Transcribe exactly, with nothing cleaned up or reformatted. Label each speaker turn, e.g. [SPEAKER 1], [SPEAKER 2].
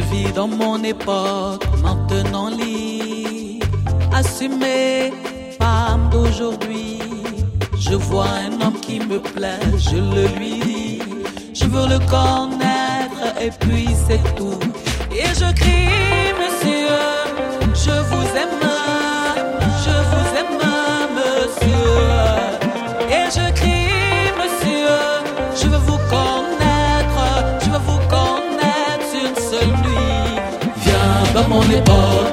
[SPEAKER 1] vis dans mon époque maintenant libre, assumé, femme d'aujourd'hui. Je vois un homme qui me plaît, je le lui dis. Je veux le connaître et puis c'est tout. Et je crie, monsieur, je vous aime, je vous aime, monsieur. Et je crie, monsieur, je veux vous connaître, je veux vous connaître sur une seule nuit. Viens dans mon époque.